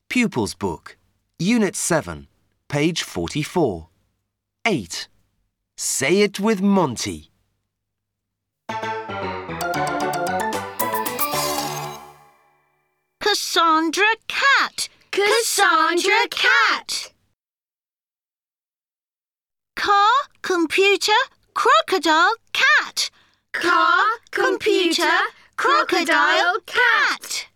Pupils Book, Unit 7, page 44. 8. Say it with Monty. Cassandra cat. Cassandra cat. Car, computer, crocodile, cat. Car, computer, crocodile, cat.